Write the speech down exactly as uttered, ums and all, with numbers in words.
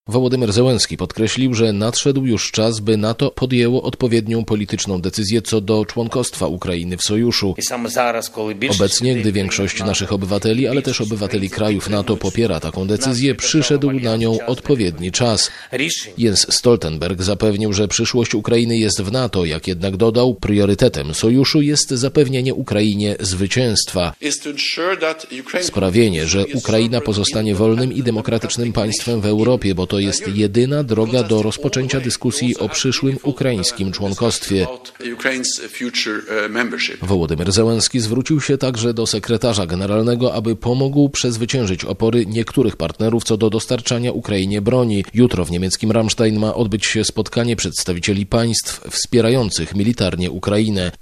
Wołodymyr Zełenski podkreślił, że nadszedł już czas, by NATO podjęło odpowiednią polityczną decyzję co do członkostwa Ukrainy w sojuszu. Obecnie, gdy większość naszych obywateli, ale też obywateli krajów NATO popiera taką decyzję, przyszedł na nią odpowiedni czas. Jens Stoltenberg zapewnił, że przyszłość Ukrainy jest w NATO, jak jednak dodał, priorytetem sojuszu jest zapewnienie Ukrainie zwycięstwa. Sprawienie, że Ukraina pozostanie wolnym i demokratycznym państwem w Europie, bo to jest jedyna droga do rozpoczęcia dyskusji o przyszłym ukraińskim członkostwie. Wołodymyr Zełenski zwrócił się także do sekretarza generalnego, aby pomógł przezwyciężyć opory niektórych partnerów co do dostarczania Ukrainie broni. Jutro w niemieckim Ramstein ma odbyć się spotkanie przedstawicieli państw wspierających militarnie Ukrainę.